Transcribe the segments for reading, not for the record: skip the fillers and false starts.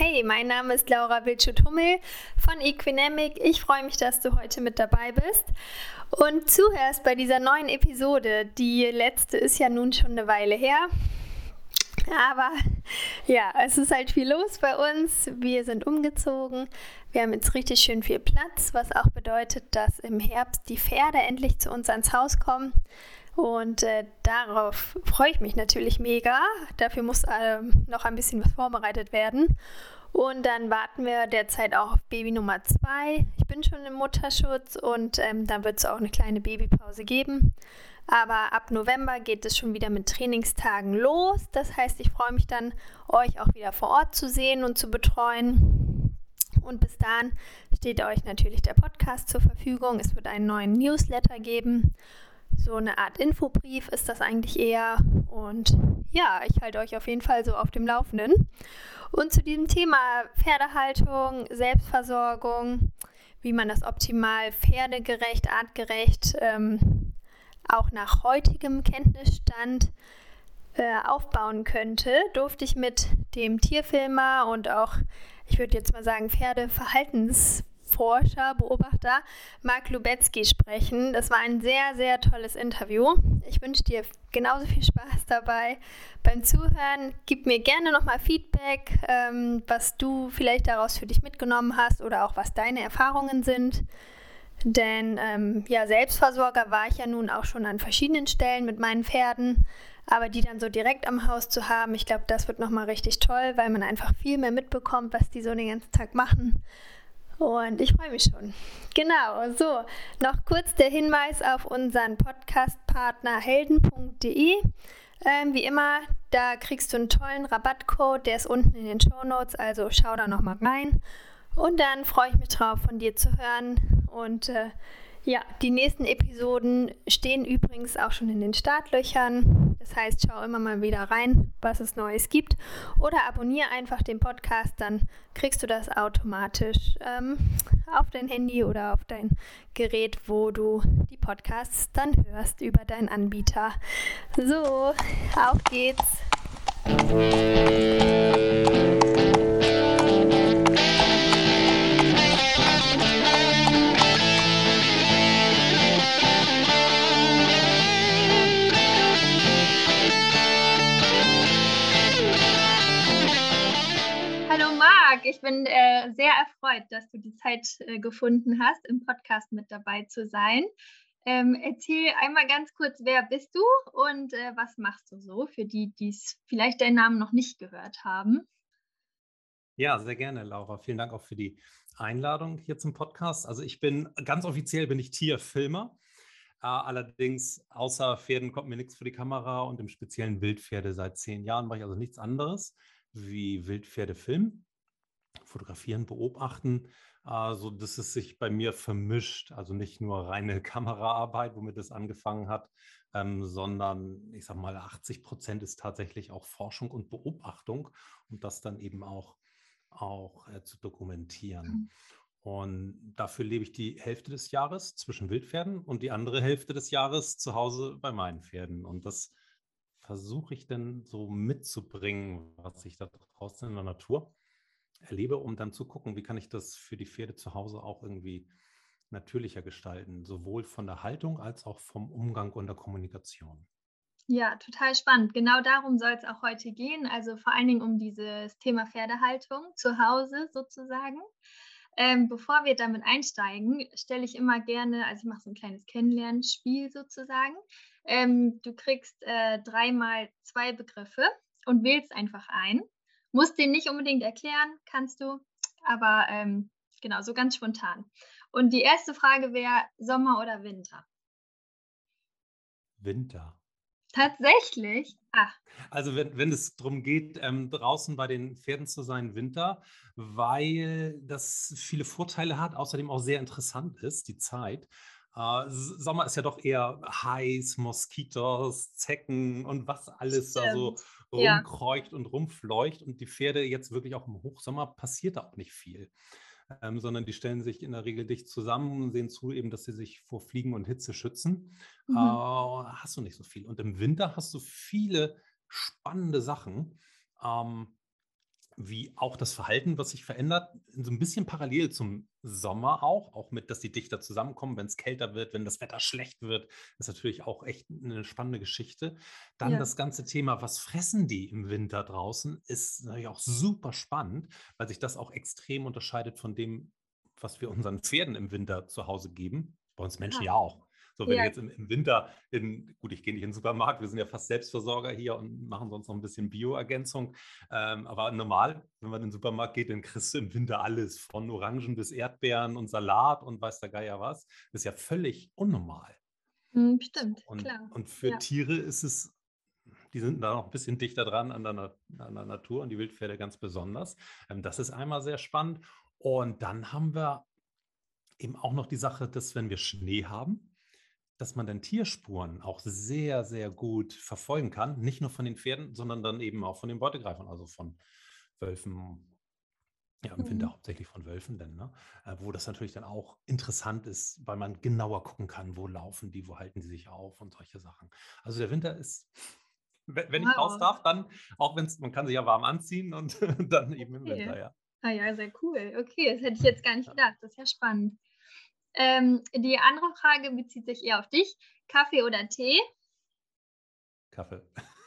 Hey, mein Name ist Laura Wildschutt-Hummel von Equinemic. Ich freue mich, dass du heute mit dabei bist und zuhörst bei dieser neuen Episode. Die letzte ist ja nun schon eine Weile her. Aber ja, es ist halt viel los bei uns. Wir sind umgezogen. Wir haben jetzt richtig schön viel Platz, was auch bedeutet, dass im Herbst die Pferde endlich zu uns ans Haus kommen. Und darauf freue ich mich natürlich mega. Dafür muss noch ein bisschen was vorbereitet werden. Und dann warten wir derzeit auch auf Baby Nummer 2. Ich bin schon im Mutterschutz und dann wird es auch eine kleine Babypause geben. Aber ab November geht es schon wieder mit Trainingstagen los. Das heißt, ich freue mich dann, euch auch wieder vor Ort zu sehen und zu betreuen. Und bis dahin steht euch natürlich der Podcast zur Verfügung. Es wird einen neuen Newsletter geben. So eine Art Infobrief ist das eigentlich eher. Und ja, ich halte euch auf jeden Fall so auf dem Laufenden. Und zu diesem Thema Pferdehaltung, Selbstversorgung, wie man das optimal pferdegerecht, artgerecht, auch nach heutigem Kenntnisstand aufbauen könnte, durfte ich mit dem Tierfilmer und auch, ich würde jetzt mal sagen, Pferdeverhaltensforscher, Beobachter Marc Lubetzky sprechen. Das war ein sehr, sehr tolles Interview. Ich wünsche dir genauso viel Spaß dabei beim Zuhören. Gib mir gerne nochmal Feedback, was du vielleicht daraus für dich mitgenommen hast oder auch was deine Erfahrungen sind. Denn Selbstversorger war ich ja nun auch schon an verschiedenen Stellen mit meinen Pferden, aber die dann so direkt am Haus zu haben, ich glaube, das wird nochmal richtig toll, weil man einfach viel mehr mitbekommt, was die so den ganzen Tag machen. Und ich freue mich schon. Genau, so, noch kurz der Hinweis auf unseren Podcast-Partner helden.de. Wie immer, da kriegst du einen tollen Rabattcode, der ist unten in den Shownotes, also schau da nochmal rein. Und dann freue ich mich drauf, von dir zu hören. Und die nächsten Episoden stehen übrigens auch schon in den Startlöchern. Das heißt, schau immer mal wieder rein, was es Neues gibt. Oder abonniere einfach den Podcast, dann kriegst du das automatisch auf dein Handy oder auf dein Gerät, wo du die Podcasts dann hörst über deinen Anbieter. So, auf geht's! Ich bin sehr erfreut, dass du die Zeit gefunden hast, im Podcast mit dabei zu sein. Erzähl einmal ganz kurz, wer bist du und was machst du so, für die, die vielleicht deinen Namen noch nicht gehört haben? Ja, sehr gerne, Laura. Vielen Dank auch für die Einladung hier zum Podcast. Also ganz offiziell bin ich Tierfilmer. Allerdings außer Pferden kommt mir nichts für die Kamera und im speziellen Wildpferde seit 10 Jahren mache ich also nichts anderes wie Wildpferde filmen. Fotografieren, beobachten, so dass es sich bei mir vermischt. Also nicht nur reine Kameraarbeit, womit es angefangen hat, sondern ich sage mal 80% ist tatsächlich auch Forschung und Beobachtung und das dann eben auch zu dokumentieren. Und dafür lebe ich die Hälfte des Jahres zwischen Wildpferden und die andere Hälfte des Jahres zu Hause bei meinen Pferden. Und das versuche ich dann so mitzubringen, was ich da draußen in der Natur erlebe, um dann zu gucken, wie kann ich das für die Pferde zu Hause auch irgendwie natürlicher gestalten, sowohl von der Haltung als auch vom Umgang und der Kommunikation. Ja, total spannend. Genau darum soll es auch heute gehen, also vor allen Dingen um dieses Thema Pferdehaltung zu Hause sozusagen. Bevor wir damit einsteigen, stelle ich immer gerne, also ich mache so ein kleines Kennenlernspiel sozusagen. Du kriegst 3 mal 2 Begriffe und wählst einfach ein. Musst den nicht unbedingt erklären, kannst du, aber genau, so ganz spontan. Und die erste Frage wäre Sommer oder Winter? Winter. Tatsächlich? Ach. Also wenn es darum geht, draußen bei den Pferden zu sein, Winter, weil das viele Vorteile hat, außerdem auch sehr interessant ist, die Zeit. Sommer ist ja doch eher heiß, Moskitos, Zecken und was alles da so rumkreucht und rumfleucht. Und die Pferde jetzt wirklich auch im Hochsommer passiert da auch nicht viel. Sondern die stellen sich in der Regel dicht zusammen und sehen zu, eben, dass sie sich vor Fliegen und Hitze schützen. Hast du nicht so viel. Und im Winter hast du viele spannende Sachen. wie auch das Verhalten, was sich verändert, so ein bisschen parallel zum Sommer auch mit, dass die dichter zusammenkommen, wenn es kälter wird, wenn das Wetter schlecht wird, ist natürlich auch echt eine spannende Geschichte. Dann Ja. das ganze Thema: Was fressen die im Winter draußen, ist natürlich auch super spannend, weil sich das auch extrem unterscheidet von dem, was wir unseren Pferden im Winter zu Hause geben. Bei uns Menschen Aha. ja auch. So, wenn ich Ja. jetzt im Winter gut, ich gehe nicht in den Supermarkt, wir sind ja fast Selbstversorger hier und machen sonst noch ein bisschen Bioergänzung. Aber normal, wenn man in den Supermarkt geht, dann kriegst du im Winter alles, von Orangen bis Erdbeeren und Salat und weiß der Geier was. Das ist ja völlig unnormal. So, Stimmt, und, klar. und für Ja. Tiere ist es, die sind da noch ein bisschen dichter dran an der Natur und die Wildpferde ganz besonders. Das ist einmal sehr spannend. Und dann haben wir eben auch noch die Sache, dass, wenn wir Schnee haben, dass man dann Tierspuren auch sehr, sehr gut verfolgen kann. Nicht nur von den Pferden, sondern dann eben auch von den Beutegreifern, also von Wölfen, ja, im Winter Mhm. hauptsächlich von Wölfen dann, ne? Wo das natürlich dann auch interessant ist, weil man genauer gucken kann, wo laufen die, wo halten die sich auf und solche Sachen. Also der Winter ist, wenn ich raus Wow, darf, dann, auch wenn es, man kann sich ja warm anziehen und dann eben im okay. Winter, ja. Ah ja, sehr cool. Okay, das hätte ich jetzt gar nicht Ja, gedacht. Das ist ja spannend. Die andere Frage bezieht sich eher auf dich. Kaffee oder Tee? Kaffee.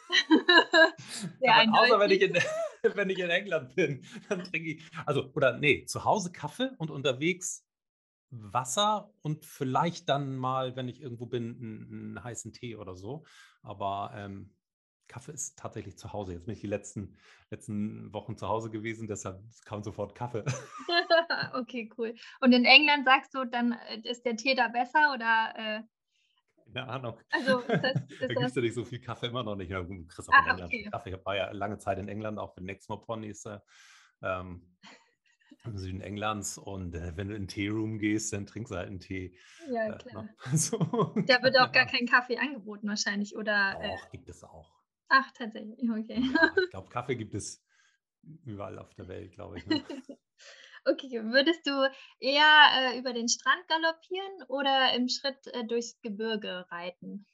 Sehr Außer wenn eindeutig. ich in wenn ich in England bin, dann trinke ich, also, oder ne, zu Hause Kaffee und unterwegs Wasser und vielleicht dann mal, wenn ich irgendwo bin, 'n heißen Tee oder so. Aber, Kaffee ist tatsächlich zu Hause. Jetzt bin ich die letzten Wochen zu Hause gewesen, deshalb kam sofort Kaffee. Okay, cool. Und in England sagst du dann, ist der Tee da besser oder, Keine Ahnung. also Da ist gibt's das ja nicht so viel Kaffee, immer noch nicht. Ja gut, du kriegst auch in England schon okay. Kaffee. Ich war ja lange Zeit in England, auch mit Exmoor Ponys, ähm, im Süden Englands, und, wenn du in 'n Teeroom gehst, dann trinkst du halt 'n Tee, Ja, ne? klar. So, Da wird auch keine gar Ahnung. kein Kaffee angeboten wahrscheinlich oder, Doch, gibt es auch. ach, tatsächlich, okay. Ja, ich glaube, Kaffee gibt es überall auf der Welt, glaube ich, ne? Okay, würdest du eher, über den Strand galoppieren oder im Schritt, durchs Gebirge reiten?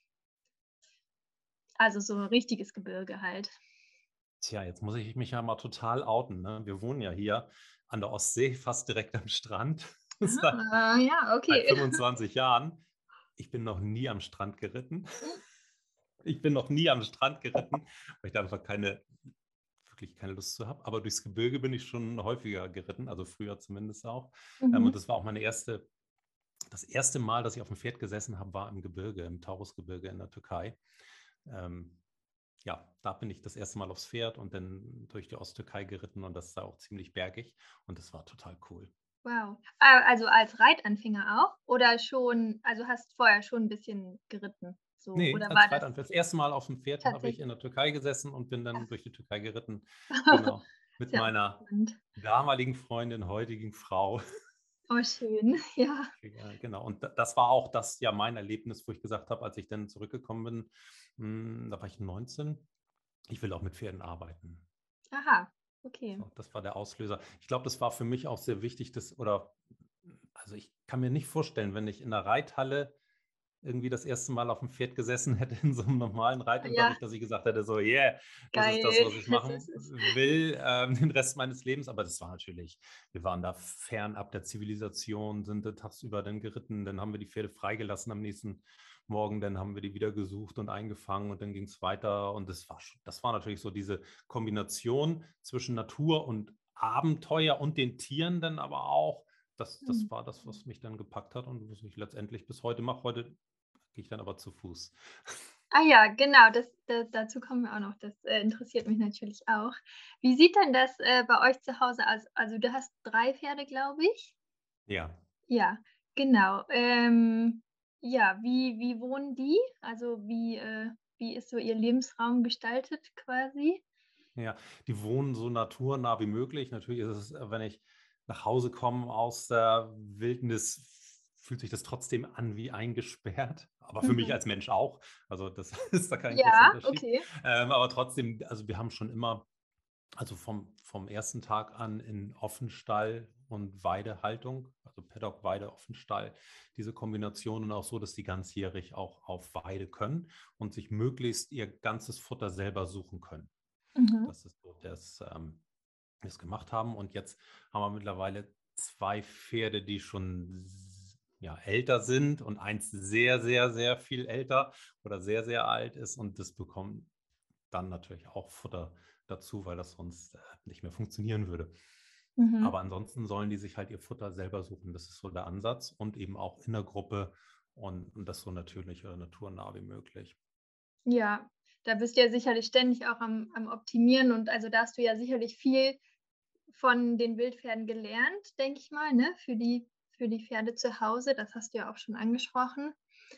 Also, so richtiges Gebirge halt. Tja, jetzt muss ich mich ja mal total outen, ne? Wir wohnen ja hier an der Ostsee, fast direkt am Strand, seit Ah, ja, seit okay. 25 Jahren. Ich bin noch nie am Strand geritten. Ich bin noch nie am Strand geritten, weil ich da einfach wirklich keine Lust zu habe. Aber durchs Gebirge bin ich schon häufiger geritten, also früher zumindest auch. Und Mhm. das war auch das erste Mal, dass ich auf dem Pferd gesessen habe, war im Gebirge, im Taurusgebirge in der Türkei. Ähm, ja, da bin ich das erste Mal aufs Pferd und dann durch die Osttürkei geritten, und das ist da auch ziemlich bergig, und das war total cool. Wow. Also, als Reitanfänger auch oder schon, also, hast vorher schon 'n bisschen geritten so Ne, oder war als das Reitanfänger. Das erste Mal auf dem Pferd habe ich in tatsächlich der Türkei gesessen und bin dann ach, durch die Türkei geritten, genau, ist mit ja auch meiner spannend. damaligen Freundin, heutigen Frau. Oh, schön, ja. Ja, genau. Und das war auch das, ja, mein Erlebnis, wo ich gesagt habe, als ich dann zurückgekommen bin, da war ich 19, ich will auch mit Pferden arbeiten. Aha, okay. So, das war der Auslöser. Ich glaube, das war für mich auch sehr wichtig, also, ich kann mir nicht vorstellen, wenn ich in der Reithalle irgendwie das erste Mal auf dem Pferd gesessen hätte in so einem normalen Ja, Reitunterricht, dass ich gesagt hätte, so: „Yeah, das ist das, geil. was ich Das ist machen es. will, den Rest meines Lebens.“ Aber das war natürlich, wir waren da fernab der Zivilisation, sind da tagsüber dann geritten, dann haben wir die Pferde freigelassen am nächsten Morgen, dann haben wir die wieder gesucht und eingefangen und dann ging es weiter, und das war natürlich so diese Kombination zwischen Natur und Abenteuer und den Tieren dann aber auch, das Mhm. war das, was mich dann gepackt hat und was ich letztendlich bis heute mache. Heute gehe ich dann aber zu Fuß. Ah ja, genau, dazu kommen wir auch noch. Das, interessiert mich natürlich auch. Wie sieht denn das, bei euch zu Hause aus? Also, du hast 3 Pferde, glaube ich? Ja, Ja, genau. Ja, wie wohnen die? Also, wie ist so ihr Lebensraum gestaltet quasi? ja. Die wohnen so naturnah wie möglich. Natürlich ist es, wenn ich nach Hause komme aus der Wildnis, fühlt sich das trotzdem an wie eingesperrt, aber für mich Mhm. als Mensch auch. Also, das ist da kein großer Ja, Unterschied. okay. Aber trotzdem, also, wir haben schon immer, also vom ersten Tag an, in Offenstall und Weidehaltung, also Paddock, Weide, Offenstall, diese Kombination, und auch so, dass die ganzjährig auch auf Weide können und sich möglichst ihr ganzes Futter selber suchen können. Mhm. Das ist so das gemacht haben. Und jetzt haben wir mittlerweile 2 Pferde, die schon ja, älter sind und eins sehr, sehr, sehr viel älter oder sehr, sehr alt ist. Und das bekommt dann natürlich auch Futter dazu, weil das sonst nicht mehr funktionieren würde. Mhm. Aber ansonsten sollen die sich halt ihr Futter selber suchen. Das ist so der Ansatz und eben auch in der Gruppe und das so natürlich oder naturnah wie möglich. Ja, da bist du ja sicherlich ständig auch am Optimieren und also da hast du ja sicherlich viel von den Wildpferden gelernt, denke ich mal, ne, für die Pferde zu Hause. Das hast du ja auch schon angesprochen.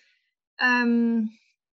Ähm,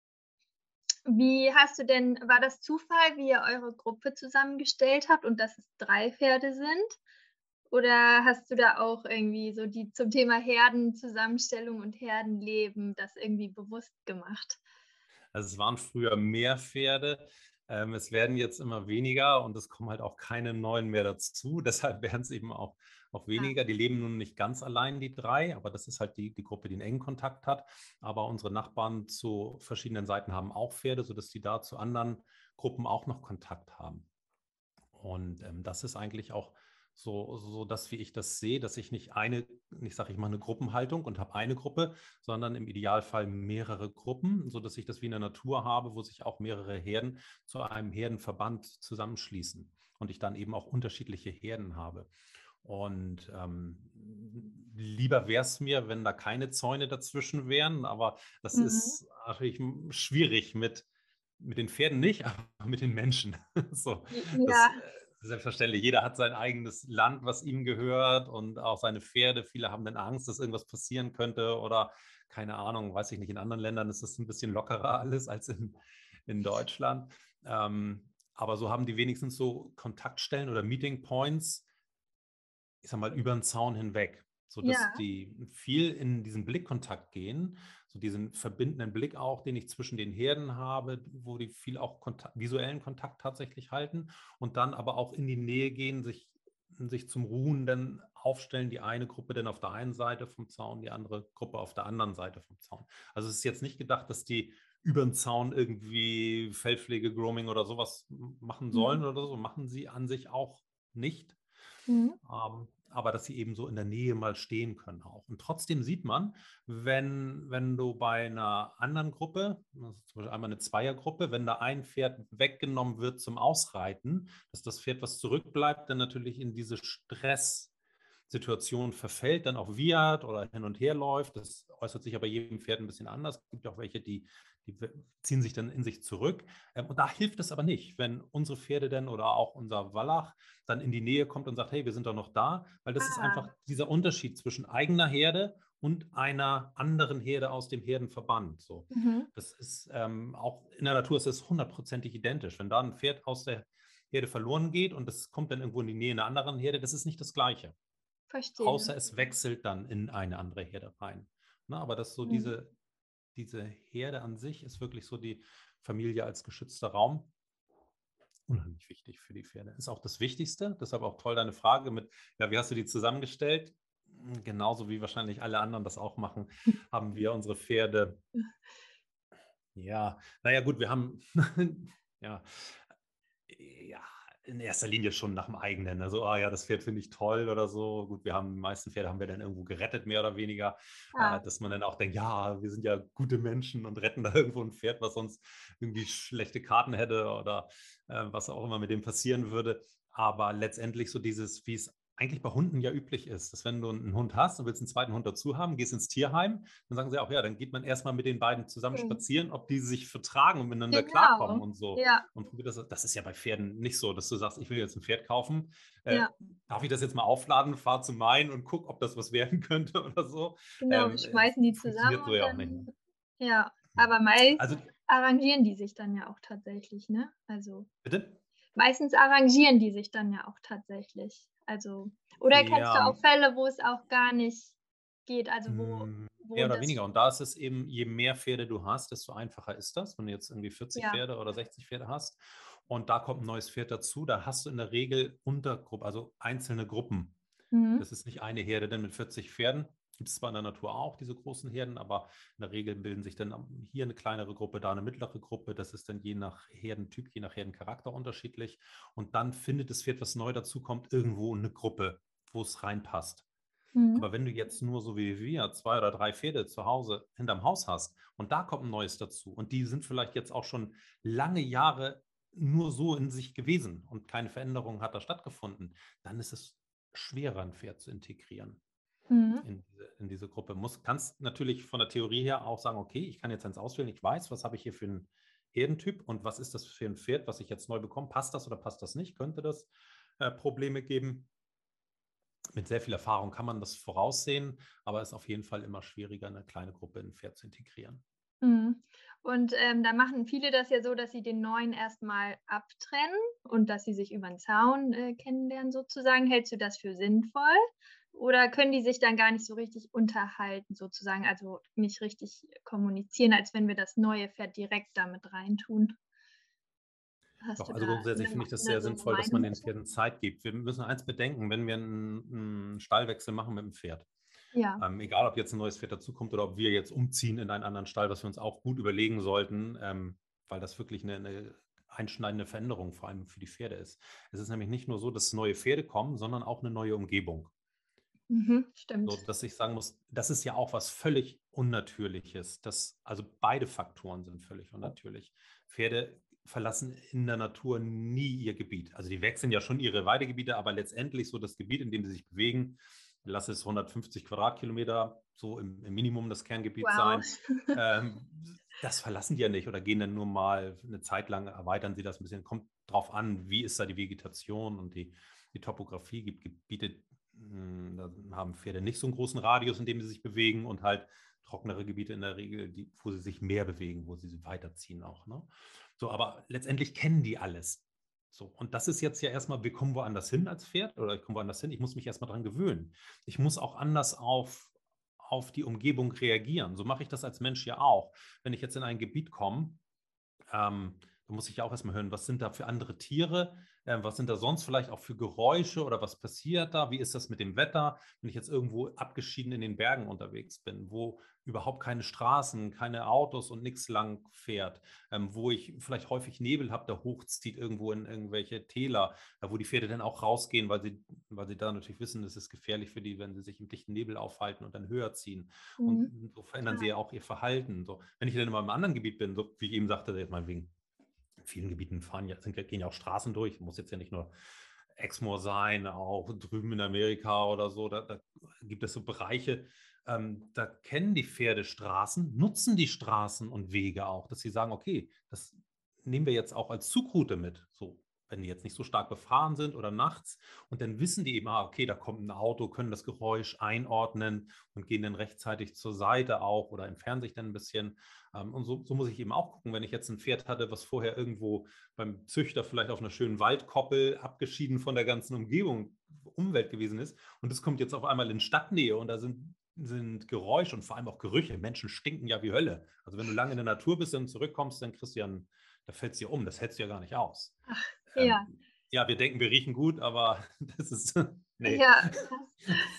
Wie hast du denn war das Zufall, wie ihr eure Gruppe zusammengestellt habt und dass es 3 Pferde sind? Oder hast du da auch irgendwie so die zum Thema Herdenzusammenstellung und Herdenleben das irgendwie bewusst gemacht? Also es waren früher mehr Pferde. Es werden jetzt immer weniger und es kommen halt auch keine neuen mehr dazu. Deshalb werden es eben auch Ah, weniger. Die leben nun nicht ganz allein, die 3, aber das ist halt die Gruppe, die einen engen Kontakt hat. Aber unsere Nachbarn zu verschiedenen Seiten haben auch Pferde, sodass die da zu anderen Gruppen auch noch Kontakt haben. Und das ist eigentlich auch so das, wie ich das sehe, dass ich nicht sage, ich mache eine Gruppenhaltung und habe eine Gruppe, sondern im Idealfall mehrere Gruppen, sodass ich das wie in der Natur habe, wo sich auch mehrere Herden zu einem Herdenverband zusammenschließen und ich dann eben auch unterschiedliche Herden habe. Und lieber wäre es mir, wenn da keine Zäune dazwischen wären, aber das mhm. ist natürlich schwierig mit den Pferden nicht, aber mit den Menschen. So, Ja, das selbstverständlich. Jeder hat sein eigenes Land, was ihm gehört und auch seine Pferde. Viele haben dann Angst, dass irgendwas passieren könnte oder keine Ahnung, weiß ich nicht. In anderen Ländern ist es ein bisschen lockerer alles als in Deutschland. Aber so haben die wenigstens so Kontaktstellen oder Meeting Points, ich sag mal, über den Zaun hinweg, sodass ja. die viel in diesen Blickkontakt gehen, so diesen verbindenden Blick auch, den ich zwischen den Herden habe, wo die viel auch visuellen Kontakt tatsächlich halten und dann aber auch in die Nähe gehen, sich zum Ruhen dann aufstellen, die eine Gruppe dann auf der einen Seite vom Zaun, die andere Gruppe auf der anderen Seite vom Zaun. Also es ist jetzt nicht gedacht, dass die über den Zaun irgendwie Fellpflege, Grooming oder sowas machen sollen Mhm. oder so, machen sie an sich auch nicht. Mhm. Aber dass sie eben so in der Nähe mal stehen können auch. Und trotzdem sieht man, wenn du bei einer anderen Gruppe, also zum Beispiel einmal eine Zweiergruppe, wenn da ein Pferd weggenommen wird zum Ausreiten, dass das Pferd, was zurückbleibt, dann natürlich in diese Stresssituation verfällt, dann auch wiehert oder hin und her läuft. Das äußert sich aber jedem Pferd ein bisschen anders. Es gibt auch welche, die ziehen sich dann in sich zurück. Und da hilft es aber nicht, wenn unsere Pferde denn oder auch unser Wallach dann in die Nähe kommt und sagt, hey, wir sind doch noch da, weil das ist einfach Ah, dieser Unterschied zwischen eigener Herde und einer anderen Herde aus dem Herdenverband. So. mhm, Das ist auch in der Natur ist es hundertprozentig identisch. Wenn da ein Pferd aus der Herde verloren geht und es kommt dann irgendwo in die Nähe einer anderen Herde, das ist nicht das Gleiche. verstehe. Außer es wechselt dann in eine andere Herde rein. Na, aber das so Mhm. diese Herde an sich ist wirklich so die Familie als geschützter Raum unheimlich wichtig für die Pferde. Ist auch das Wichtigste, deshalb auch toll deine Frage mit, ja, wie hast du die zusammengestellt? Genauso wie wahrscheinlich alle anderen das auch machen, haben wir unsere Pferde, ja, naja gut, wir haben, ja, ja, in erster Linie schon nach dem eigenen. Also, ah ja, das Pferd finde ich toll oder so. Gut, die meisten Pferde haben wir dann irgendwo gerettet, mehr oder weniger, Ah, dass man dann auch denkt, ja, wir sind ja gute Menschen und retten da irgendwo ein Pferd, was sonst irgendwie schlechte Karten hätte oder was auch immer mit dem passieren würde. Aber letztendlich so dieses, wie es eigentlich bei Hunden ja üblich ist, dass wenn du einen Hund hast und willst einen zweiten Hund dazu haben, gehst ins Tierheim, dann sagen sie auch, ja, dann geht man erstmal mit den beiden zusammen mhm. spazieren, ob die sich vertragen und miteinander klarkommen Genau. und so. Ja, Und probiert das ist ja bei Pferden nicht so, dass du sagst, ich will jetzt ein Pferd kaufen. Äh, ja, darf ich das jetzt mal aufladen, fahr zu meinen und guck, ob das was werden könnte oder so? genau. Wir schmeißen die zusammen Funktioniert so und ja auch nicht. Ne? dann ja, Ja. aber meist Also, arrangieren die sich dann ja auch tatsächlich, ne? Also, bitte? meistens arrangieren die sich dann ja auch tatsächlich. Also oder kennst du Ja, auch Fälle, wo es auch gar nicht geht, also wo mehr oder das weniger. Und da ist es eben, je mehr Pferde du hast, desto einfacher ist das, wenn du jetzt irgendwie 40 ja, Pferde oder 60 Pferde hast. Und da kommt ein neues Pferd dazu. Da hast du in der Regel Untergruppen, also einzelne Gruppen. mhm, Das ist nicht eine Herde denn mit 40 Pferden, Gibt es zwar in der Natur auch diese großen Herden, aber in der Regel bilden sich dann hier eine kleinere Gruppe, da eine mittlere Gruppe. Das ist dann je nach Herdentyp, je nach Herdencharakter unterschiedlich. Und dann findet das Pferd, was neu dazukommt, irgendwo eine Gruppe, wo es reinpasst. Mhm. Aber wenn du jetzt nur so wie wir 2 oder 3 Pferde zu Hause hinterm Haus hast und da kommt ein neues dazu und die sind vielleicht jetzt auch schon lange Jahre nur so in sich gewesen und keine Veränderung hat da stattgefunden, dann ist es schwerer, ein Pferd zu integrieren Mhm. in diese Gruppe. Kannst natürlich von der Theorie her auch sagen, okay, ich kann jetzt eins auswählen, ich weiß, was habe ich hier für einen Herdentyp und was ist das für ein Pferd, was ich jetzt neu bekomme, passt das oder passt das nicht, könnte das Probleme geben. Mit sehr viel Erfahrung kann man das voraussehen, aber es ist auf jeden Fall immer schwieriger, eine kleine Gruppe in ein Pferd zu integrieren. Mhm. Und, da machen viele das ja so, dass sie den Neuen erst mal abtrennen und dass sie sich über 'n Zaun, kennenlernen sozusagen. Hältst du das für sinnvoll? Oder können die sich dann gar nicht so richtig unterhalten sozusagen, also nicht richtig kommunizieren, als wenn wir das neue Pferd direkt da mit reintun? Hast Doch, du also da grundsätzlich finde ich das sehr so 'ne sinnvoll, dass man Meinung den zu? Pferden Zeit gibt. Wir müssen eins bedenken, wenn wir einen Stallwechsel machen mit dem Pferd, Ja. egal ob jetzt ein neues Pferd dazukommt oder ob wir jetzt umziehen in einen anderen Stall, was wir uns auch gut überlegen sollten, weil das wirklich eine einschneidende Veränderung vor allem für die Pferde ist. Es ist nämlich nicht nur so, dass neue Pferde kommen, sondern auch eine neue Umgebung. Mhm, So, stimmt. dass ich sagen muss, das ist ja auch was völlig Unnatürliches. Also beide Faktoren sind völlig unnatürlich. Pferde verlassen in der Natur nie ihr Gebiet. Also die wechseln ja schon ihre Weidegebiete, aber letztendlich so das Gebiet, in dem sie sich bewegen, lass es 150 Quadratkilometer so im Minimum das Kerngebiet Wow. sein. Ähm, Das verlassen die ja nicht oder gehen dann nur mal eine Zeit lang, erweitern sie das ein bisschen. Kommt drauf an, wie ist da die Vegetation und die Topografie. Gibt Gebiete, da haben Pferde nicht so einen großen Radius, in dem sie sich bewegen und halt trockenere Gebiete in der Regel, wo sie sich mehr bewegen, wo sie weiterziehen auch. Ne? So, aber letztendlich kennen die alles. So, und das ist jetzt ja erstmal, wir kommen woanders hin als Pferd oder ich komme woanders hin, ich muss mich erstmal dran gewöhnen. Ich muss auch anders auf die Umgebung reagieren. So mache ich das als Mensch ja auch. Wenn ich jetzt in ein Gebiet komme, da muss ich ja auch erstmal hören, was sind da für andere Tiere, was sind da sonst vielleicht auch für Geräusche oder was passiert da, wie ist das mit dem Wetter, wenn ich jetzt irgendwo abgeschieden in den Bergen unterwegs bin, wo überhaupt keine Straßen, keine Autos und nichts lang fährt, wo ich vielleicht häufig Nebel habe, der hochzieht irgendwo in irgendwelche Täler, wo die Pferde dann auch rausgehen, weil sie da natürlich wissen, es ist gefährlich für die, wenn sie sich im dichten Nebel aufhalten und dann höher ziehen. Mhm. Und so verändern sie ja auch ihr Verhalten. So, wenn ich dann in einem anderen Gebiet bin, so wie ich eben sagte, jetzt meinetwegen, in vielen Gebieten gehen ja auch Straßen durch, muss jetzt ja nicht nur Exmoor sein, auch drüben in Amerika oder so, da gibt es so Bereiche, da kennen die Pferde Straßen, nutzen die Straßen und Wege auch, dass sie sagen, okay, das nehmen wir jetzt auch als Zugroute mit, so wenn die jetzt nicht so stark befahren sind oder nachts und dann wissen die eben, okay, da kommt ein Auto, können das Geräusch einordnen und gehen dann rechtzeitig zur Seite auch oder entfernen sich dann ein bisschen. Und so muss ich eben auch gucken, wenn ich jetzt ein Pferd hatte, was vorher irgendwo beim Züchter vielleicht auf einer schönen Waldkoppel abgeschieden von der ganzen Umwelt gewesen ist. Und das kommt jetzt auf einmal in Stadtnähe und da sind Geräusche und vor allem auch Gerüche. Menschen stinken ja wie Hölle. Also wenn du lange in der Natur bist und zurückkommst, dann kriegst du ja da fällt es dir um. Das hältst du ja gar nicht aus. Ach, ja. Ja, wir denken, wir riechen gut, aber das ist, nee. Ja, krass.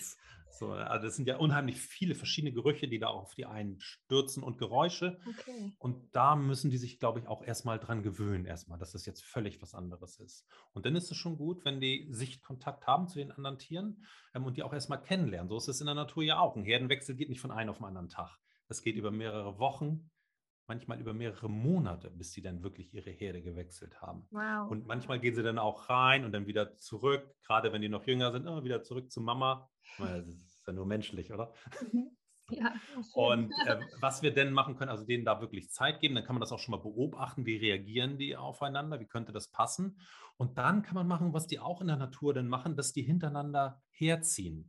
So, also das sind ja unheimlich viele verschiedene Gerüche, die da auf die einen stürzen und Geräusche. Okay. Und da müssen die sich, glaube ich, auch erstmal dran gewöhnen, erstmal, dass das jetzt völlig was anderes ist. Und dann ist es schon gut, wenn die Sichtkontakt haben zu den anderen Tieren und die auch erstmal kennenlernen. So ist es in der Natur ja auch. Ein Herdenwechsel geht nicht von einem auf den anderen Tag. Das geht über mehrere Wochen, manchmal über mehrere Monate, bis sie dann wirklich ihre Herde gewechselt haben. Wow. Und manchmal gehen sie dann auch rein und dann wieder zurück, gerade wenn die noch jünger sind, wieder zurück zu Mama. Das ist ja nur menschlich, oder? Mhm. Ja, ja, schön. Und was wir denn machen können, also denen da wirklich Zeit geben, dann kann man das auch schon mal beobachten, wie reagieren die aufeinander, wie könnte das passen. Und dann kann man machen, was die auch in der Natur dann machen, dass die hintereinander herziehen.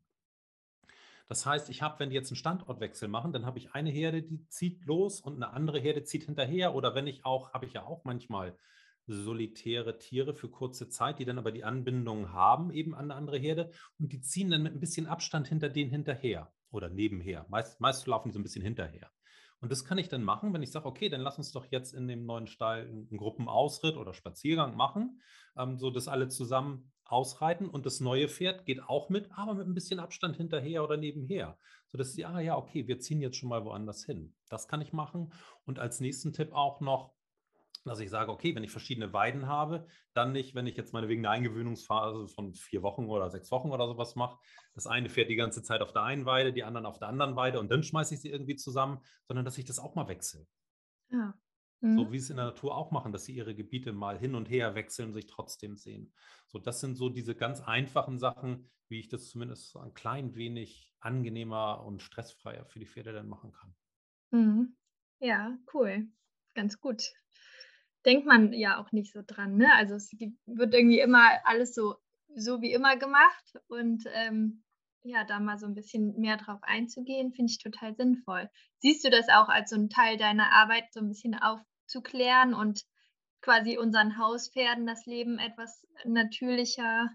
Das heißt, wenn die jetzt einen Standortwechsel machen, dann habe ich eine Herde, die zieht los und eine andere Herde zieht hinterher. Oder wenn ich auch, habe ich ja auch manchmal solitäre Tiere für kurze Zeit, die dann aber die Anbindung haben eben an eine andere Herde und die ziehen dann mit ein bisschen Abstand hinter denen hinterher oder nebenher. Meist laufen die so ein bisschen hinterher. Und das kann ich dann machen, wenn ich sage, okay, dann lass uns doch jetzt in dem neuen Stall einen Gruppenausritt oder Spaziergang machen, so dass alle zusammen ausreiten und das neue Pferd geht auch mit, aber mit ein bisschen Abstand hinterher oder nebenher, sodass sie, ja, okay, wir ziehen jetzt schon mal woanders hin. Das kann ich machen. Und als nächsten Tipp auch noch, dass ich sage, okay, wenn ich verschiedene Weiden habe, dann nicht, wenn ich jetzt meinetwegen eine Eingewöhnungsphase von 4 Wochen oder 6 Wochen oder sowas mache, das eine Pferd die ganze Zeit auf der einen Weide, die anderen auf der anderen Weide und dann schmeiße ich sie irgendwie zusammen, sondern dass ich das auch mal wechsle. Ja. So Mhm. wie es in der Natur auch machen, dass sie ihre Gebiete mal hin und her wechseln und sich trotzdem sehen. So, das sind so diese ganz einfachen Sachen, wie ich das zumindest so ein klein wenig angenehmer und stressfreier für die Pferde dann machen kann. Mhm. Ja, cool. Ganz gut. Denkt man ja auch nicht so dran, ne? Also, wird irgendwie immer alles so wie immer gemacht und, ja, da mal so 'n bisschen mehr drauf einzugehen, finde ich total sinnvoll. Siehst du das auch als so 'n Teil deiner Arbeit, so 'n bisschen aufzuklären und quasi unseren Hauspferden das Leben etwas natürlicher,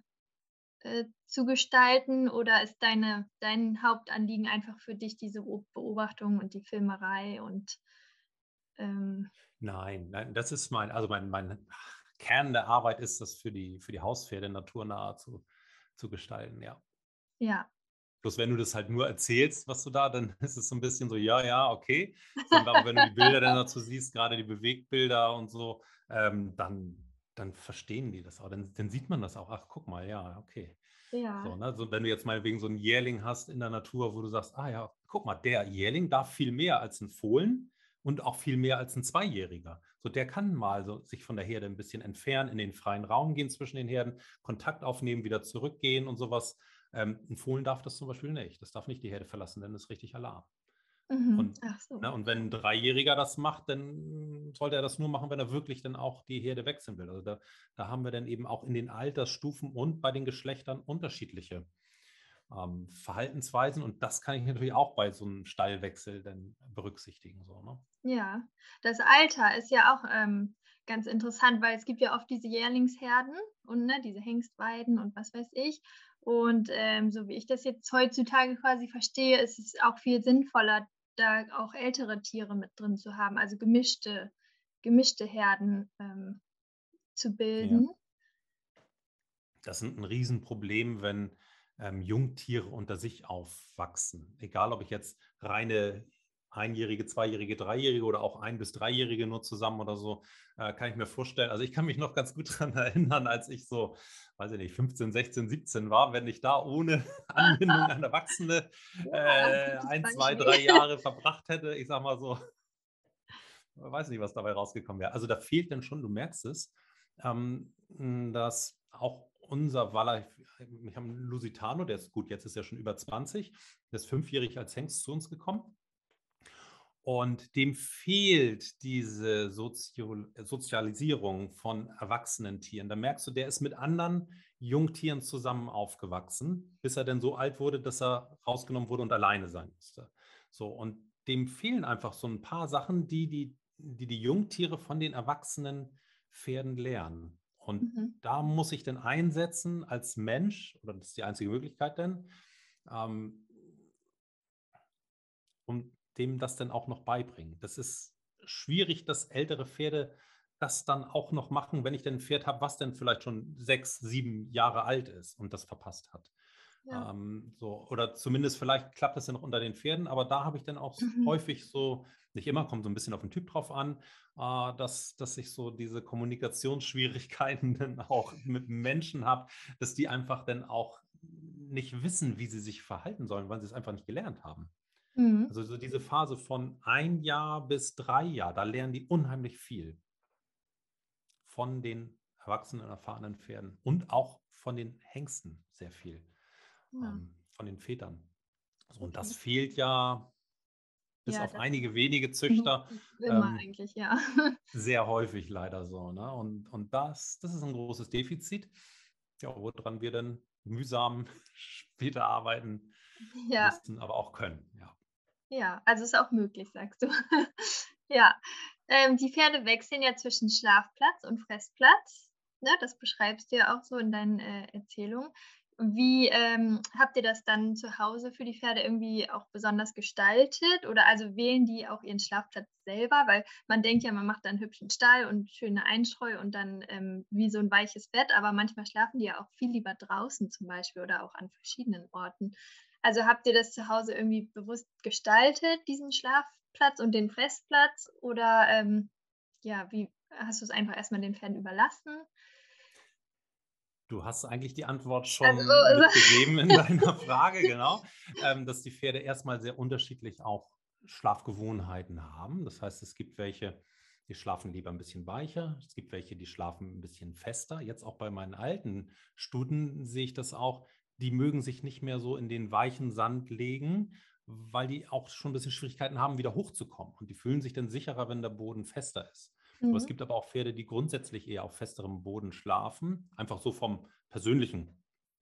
zu gestalten, oder ist dein Hauptanliegen einfach für dich diese Beobachtung und die Filmerei und, ähm Nein, nein, das ist mein Kern der Arbeit ist das für die Hauspferde naturnah zu gestalten, ja. ja. Bloß wenn du das halt nur erzählst, was du da dann ist es so ein bisschen so: „Ja, ja, okay.“ So, aber wenn du die Bilder dann dazu siehst, gerade die Bewegtbilder und so, dann verstehen die das auch. Dann sieht man das auch: „Ach, guck mal, ja, okay.“ Ja. So, ne? So, wenn du jetzt meinetwegen so 'n Jährling hast in der Natur, wo du sagst: „Ah ja, guck mal, der Jährling darf viel mehr als 'n Fohlen und auch viel mehr als 'n Zweijähriger.“ So, der kann mal so sich von der Herde 'n bisschen entfernen, in den freien Raum gehen zwischen den Herden, Kontakt aufnehmen, wieder zurückgehen und so was. 'N Fohlen darf das zum Beispiel nicht. Das darf nicht die Herde verlassen, dann ist richtig Alarm. Mhm. Und, Ach so. ne, und wenn 'n Dreijähriger das macht, dann sollte er das nur machen, wenn er wirklich dann auch die Herde wechseln will. Also, da haben wir dann eben auch in den Altersstufen und bei den Geschlechtern unterschiedliche, Verhaltensweisen und das kann ich natürlich auch bei so 'nem Stallwechsel dann berücksichtigen so, ne? Ja. Das Alter ist ja auch, ganz interessant, weil es gibt ja oft diese Jährlingsherden und, ne, diese Hengstweiden und was weiß ich. Und, so wie ich das jetzt heutzutage quasi verstehe, ist es auch viel sinnvoller, da auch ältere Tiere mit drin zu haben, also gemischte Herden, zu Ja. bilden. Das ist 'n Riesenproblem, wenn, Jungtiere unter sich aufwachsen. Egal, ob ich jetzt reine einjährige, zweijährige, dreijährige oder auch ein bis dreijährige nur zusammen oder so, kann ich mir vorstellen also, ich kann mich noch ganz gut dran erinnern, als ich so, weiß ich nicht, 15, 16, 17 war, wenn ich da ohne Anbindung an Erwachsene, Ja, gutes 1, 2, Beispiel. 3 Jahre verbracht hätte, ich sage mal so, weiß nicht, was dabei rausgekommen wäre. Also, da fehlt dann schon, du merkst es, dass auch unser Waller wir haben 'n Lusitano, der ist gut, jetzt ist er schon über 20, der ist 5-jährig als Hengst zu uns gekommen und dem fehlt diese Sozialisierung von erwachsenen Tieren. Da merkst du, der ist mit anderen Jungtieren zusammen aufgewachsen, bis er dann so alt wurde, dass er rausgenommen wurde und alleine sein musste. So, und dem fehlen einfach so ein paar Sachen, die Jungtiere von den erwachsenen Pferden lernen. Und Mhm. da muss ich dann einsetzen als Mensch, oder das ist die einzige Möglichkeit denn, ähm, und dem das dann auch noch beibringen. Das ist schwierig, dass ältere Pferde das dann auch noch machen, wenn ich denn 'n Pferd habe, was denn vielleicht schon 6, 7 Jahre alt ist und das verpasst hat. Ja. So oder zumindest vielleicht klappt das ja noch unter den Pferden, aber da habe ich dann auch Mhm. häufig so nicht immer, kommt so ein bisschen auf den Typ drauf an, dass ich so diese Kommunikationsschwierigkeiten dann auch mit Menschen habe, dass die einfach dann auch nicht wissen, wie sie sich verhalten sollen, weil sie es einfach nicht gelernt haben. Mhm. Also, so diese Phase von 1 Jahr bis 3 Jahr, da lernen die unheimlich viel von den erwachsenen, erfahrenen Pferden und auch von den Hengsten sehr viel, Ja, von den Vätern. So, und das okay. fehlt ja bis Ja, auf das einige wenige mhm, Züchter, immer ähm, eigentlich, ja. sehr häufig leider so, ne? Und das ist ein großes Defizit, ja, woran wir dann mühsam später arbeiten Ja, müssen, aber auch können, ja. ja, also ist auch möglich, sagst du. Ja, die Pferde wechseln ja zwischen Schlafplatz und Fressplatz, ne? Das beschreibst du ja auch so in deinen, Erzählungen. Wie, habt ihr das dann zu Hause für die Pferde irgendwie auch besonders gestaltet? Oder also wählen die auch ihren Schlafplatz selber? Weil man denkt ja, man macht da 'n hübschen Stall und schöne Einstreu und dann, wie so 'n weiches Bett, aber manchmal schlafen die ja auch viel lieber draußen zum Beispiel oder auch an verschiedenen Orten. Also, habt ihr das zu Hause irgendwie bewusst gestaltet, diesen Schlafplatz und den Fressplatz? Oder, ja, wie hast du's einfach erst mal den Pferden überlassen? Du hast eigentlich die Antwort Also, schon mitgegeben in deiner Frage, genau, dass die Pferde erstmal sehr unterschiedlich auch Schlafgewohnheiten haben. Das heißt, es gibt welche, die schlafen lieber ein bisschen weicher. Es gibt welche, die schlafen ein bisschen fester. Jetzt auch bei meinen alten Stuten sehe ich das auch. Die mögen sich nicht mehr so in den weichen Sand legen, weil die auch schon ein bisschen Schwierigkeiten haben, wieder hochzukommen. Und die fühlen sich dann sicherer, wenn der Boden fester ist. Aber es mhm, gibt aber auch Pferde, die grundsätzlich eher auf festerem Boden schlafen, einfach so vom persönlichen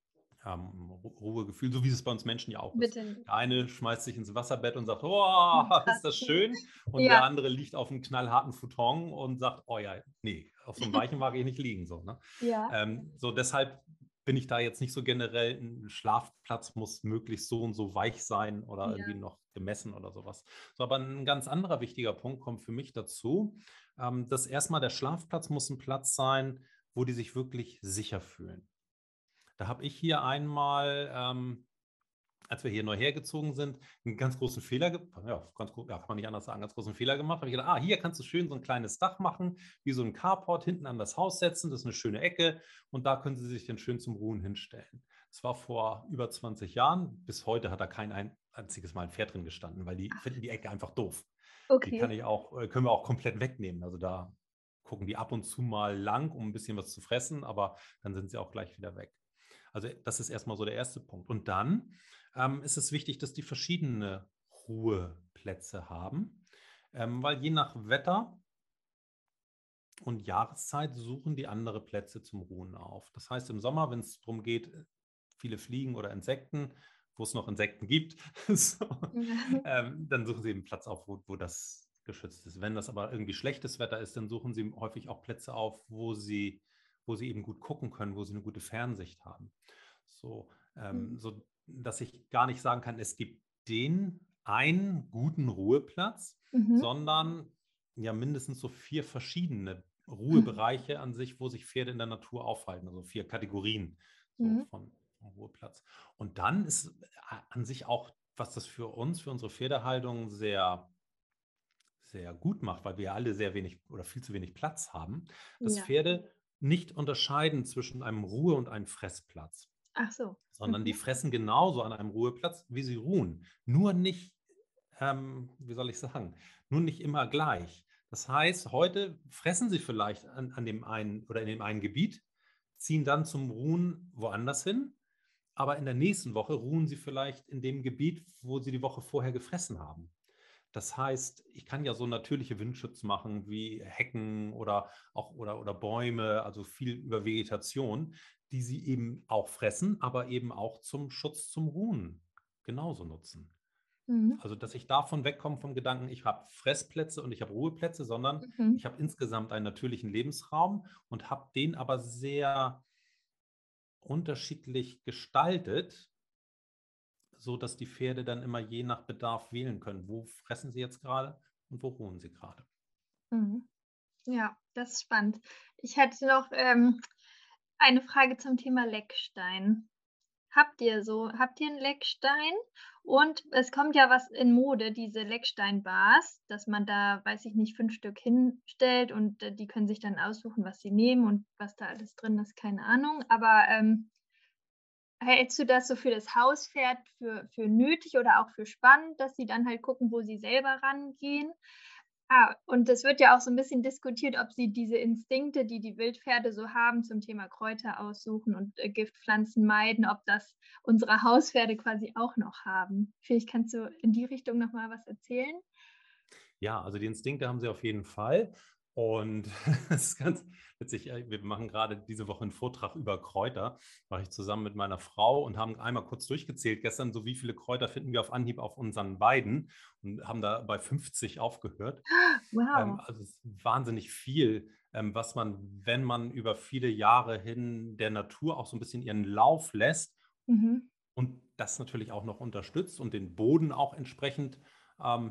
Ruhegefühl, so wie es bei uns Menschen ja auch ist. bitte nicht. Der eine schmeißt sich ins Wasserbett und sagt: „Oh, Krass. ist das schön?“ Und der Ja, andere liegt auf auf'm knallharten Futon und sagt: „Oh ja, nee, auf so einem weichen mag ich nicht liegen“, so, ne? ja, So deshalb bin ich da jetzt nicht so generell 'n Schlafplatz muss möglichst so und so weich sein oder irgendwie ja. noch gemessen oder sowas. So, aber ein ganz anderer wichtiger Punkt kommt für mich dazu, dass erstmal der Schlafplatz muss ein Platz sein, wo die sich wirklich sicher fühlen. Da habe ich hier einmal, als wir hier neu hergezogen sind, einen ganz großen Fehler ge ja, ganz gro ja, kann man nicht anders sagen, ganz großen Fehler gemacht. Habe ich gedacht: „Ah, hier kannst du schön so ein kleines Dach machen, wie so ein Carport hinten an das Haus setzen. Das ist eine schöne Ecke und da können sie sich dann schön zum Ruhen hinstellen.“ Das war vor über 20 Jahren. Bis heute hat da kein einziges Mal ein Pferd drin gestanden, weil die finden die Ecke einfach doof. Die Okay. kann ich auch können wir auch komplett wegnehmen. Also, da gucken die ab und zu mal lang, um ein bisschen was zu fressen, aber dann sind sie auch gleich wieder weg. Also, das ist erst mal so der erste Punkt. Und dann, ist es wichtig, dass die verschiedene Ruheplätze haben, weil je nach Wetter und Jahreszeit suchen die andere Plätze zum Ruhen auf. Das heißt, im Sommer, wenn es darum geht, viele Fliegen oder Insekten, wo es noch Insekten gibt, so, Ja. dann suchen sie eben Platz auf, wo das geschützt ist. Wenn das aber irgendwie schlechtes Wetter ist, dann suchen sie häufig auch Plätze auf, wo sie eben gut gucken können, wo sie eine gute Fernsicht haben. So, Mhm. so dass ich gar nicht sagen kann, es gibt den einen guten Ruheplatz, Mhm. sondern ja mindestens so 4 verschiedene Mhm. Ruhebereiche an sich, wo sich Pferde in der Natur aufhalten, also 4 Kategorien so Mhm. vom Ruheplatz. Und dann ist an sich auch, was das für uns, für unsere Pferdehaltung sehr, sehr gut macht, weil wir ja alle sehr wenig oder viel zu wenig Platz haben, dass Ja. Pferde nicht unterscheiden zwischen einem Ruhe- und einem Fressplatz, Ach so. sondern die Mhm. fressen genauso an einem Ruheplatz, wie sie ruhen. Nur nicht, wie soll ich sagen, nur nicht immer gleich. Das heißt, heute fressen sie vielleicht an dem einen oder in dem einen Gebiet, ziehen dann zum Ruhen woanders hin, aber in der nächsten Woche ruhen sie vielleicht in dem Gebiet, wo sie die Woche vorher gefressen haben. Das heißt, ich kann ja so natürliche Windschutz machen wie Hecken oder auch oder Bäume, also viel über Vegetation, die sie eben auch fressen, aber eben auch zum Schutz zum Ruhen genauso nutzen. Mhm. Also, dass ich davon wegkomme vom Gedanken, ich habe Fressplätze und ich habe Ruheplätze, sondern Mhm. ich habe insgesamt einen natürlichen Lebensraum und habe den aber sehr unterschiedlich gestaltet, so dass die Pferde dann immer je nach Bedarf wählen können. Wo fressen sie jetzt gerade und wo ruhen sie gerade? Mhm. Ja, das ist spannend. Ich hätte noch, eine Frage zum Thema Leckstein. Habt ihr 'n Leckstein? Und es kommt ja was in Mode, diese Leckstein-Bars, dass man da, weiß ich nicht, 5 Stück hinstellt und, die können sich dann aussuchen, was sie nehmen und was da alles drin ist, keine Ahnung. Aber, hältst du das so für das Hauspferd für nötig oder auch für spannend, dass sie dann halt gucken, wo sie selber rangehen? Und es wird ja auch so 'n bisschen diskutiert, ob sie diese Instinkte, die die Wildpferde so haben zum Thema Kräuter aussuchen und, Giftpflanzen meiden, ob das unsere Hauspferde quasi auch noch haben. Vielleicht kannst du in die Richtung noch mal was erzählen? Ja, also die Instinkte haben sie auf jeden Fall. Und es ist ganz witzig, wir machen gerade diese Woche einen Vortrag über Kräuter, mache ich zusammen mit meiner Frau und haben einmal kurz durchgezählt gestern, so wie viele Kräuter finden wir auf Anhieb auf unseren Weiden und haben da bei 50 aufgehört. Wow. Also es ist wahnsinnig viel, was man, wenn man über viele Jahre hin der Natur auch so ein bisschen ihren Lauf lässt Mhm. Und das natürlich auch noch unterstützt und den Boden auch entsprechend ähm,